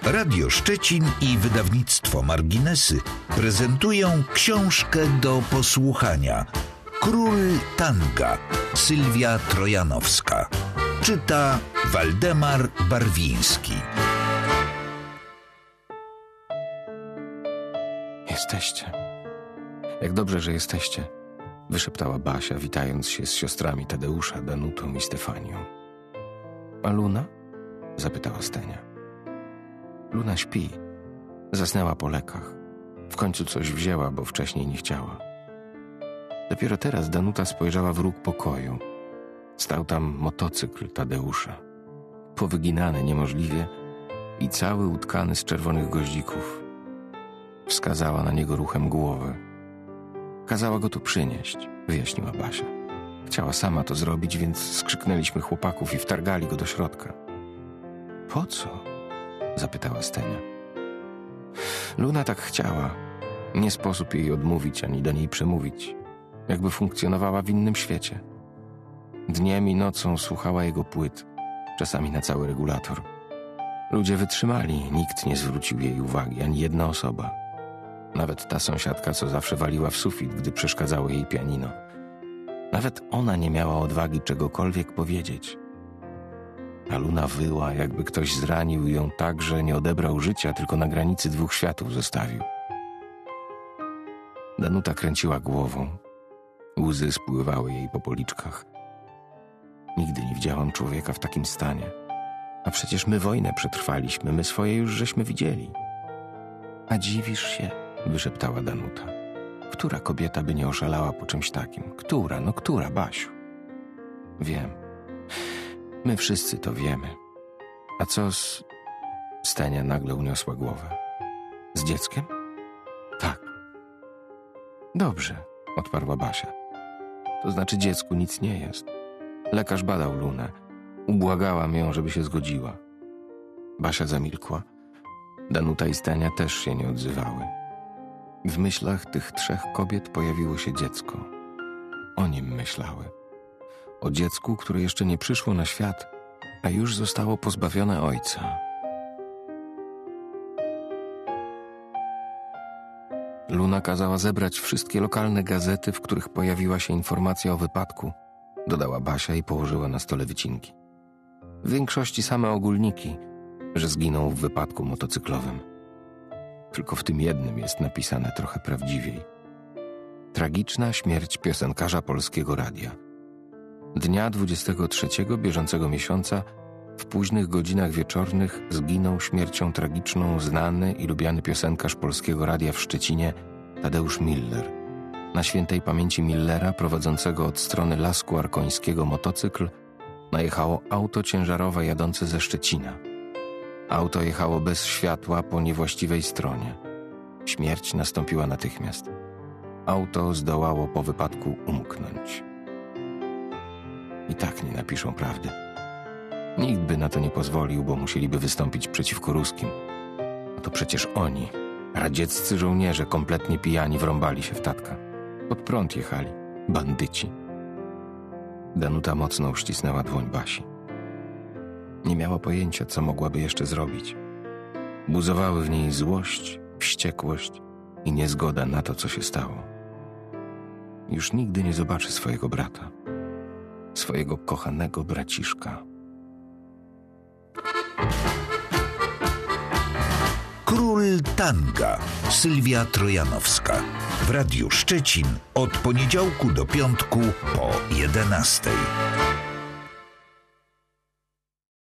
Radio Szczecin i wydawnictwo Marginesy prezentują książkę do posłuchania. Król tanga, Sylwia Trojanowska. Czyta Waldemar Barwiński. Jesteście. Jak dobrze, że jesteście, wyszeptała Basia, witając się z siostrami Tadeusza, Danutą i Stefanią. A Luna? Zapytała Stenia. Luna śpi. Zasnęła po lekach. W końcu coś wzięła, bo wcześniej nie chciała. Dopiero teraz Danuta spojrzała w róg pokoju. Stał tam motocykl Tadeusza. Powyginany niemożliwie i cały utkany z czerwonych goździków. Wskazała na niego ruchem głowy. Kazała go tu przynieść, wyjaśniła Basia. Chciała sama to zrobić, więc skrzyknęliśmy chłopaków i wtargali go do środka. Po co? Zapytała Stenia. Luna tak chciała. Nie sposób jej odmówić ani do niej przemówić. Jakby funkcjonowała w innym świecie. Dniem i nocą słuchała jego płyt, czasami na cały regulator. Ludzie wytrzymali, nikt nie zwrócił jej uwagi, ani jedna osoba. Nawet ta sąsiadka, co zawsze waliła w sufit, gdy przeszkadzało jej pianino. Nawet ona nie miała odwagi czegokolwiek powiedzieć. A Luna wyła, jakby ktoś zranił ją tak, że nie odebrał życia, tylko na granicy dwóch światów zostawił. Danuta kręciła głową. Łzy spływały jej po policzkach. Nigdy nie widziałam człowieka w takim stanie. A przecież my wojnę przetrwaliśmy, my swoje już żeśmy widzieli. A dziwisz się? Wyszeptała Danuta. Która kobieta by nie oszalała po czymś takim? Która, Basiu? Wiem. My wszyscy to wiemy. A co z... Stenia nagle uniosła głowę. Z dzieckiem? Tak. Dobrze, odparła Basia. To znaczy dziecku nic nie jest. Lekarz badał Lunę. Ubłagałam ją, żeby się zgodziła. Basia zamilkła. Danuta i Stenia też się nie odzywały. W myślach tych trzech kobiet pojawiło się dziecko. O nim myślały. O dziecku, które jeszcze nie przyszło na świat, a już zostało pozbawione ojca. Luna kazała zebrać wszystkie lokalne gazety, w których pojawiła się informacja o wypadku, dodała Basia i położyła na stole wycinki. W większości same ogólniki, że zginął w wypadku motocyklowym. Tylko w tym jednym jest napisane trochę prawdziwiej. Tragiczna śmierć piosenkarza Polskiego Radia. Dnia 23 bieżącego miesiąca w późnych godzinach wieczornych zginął śmiercią tragiczną znany i lubiany piosenkarz Polskiego Radia w Szczecinie Tadeusz Miller. Na świętej pamięci Millera, prowadzącego od strony Lasku Arkońskiego motocykl, najechało auto ciężarowe jadące ze Szczecina. Auto jechało bez światła po niewłaściwej stronie. Śmierć nastąpiła natychmiast. Auto zdołało po wypadku umknąć. I tak nie napiszą prawdy. Nikt by na to nie pozwolił, bo musieliby wystąpić przeciwko ruskim. A to przecież oni, radzieccy żołnierze kompletnie pijani, wrąbali się w tatka. Pod prąd jechali, bandyci. Danuta mocno uścisnęła dłoń Basi. Nie miała pojęcia, co mogłaby jeszcze zrobić. Buzowały w niej złość, wściekłość i niezgoda na to, co się stało. Już nigdy nie zobaczy swojego brata, swojego kochanego braciszka. Król tanga, Sylwia Trojanowska. W Radiu Szczecin od poniedziałku do piątku po 11:00.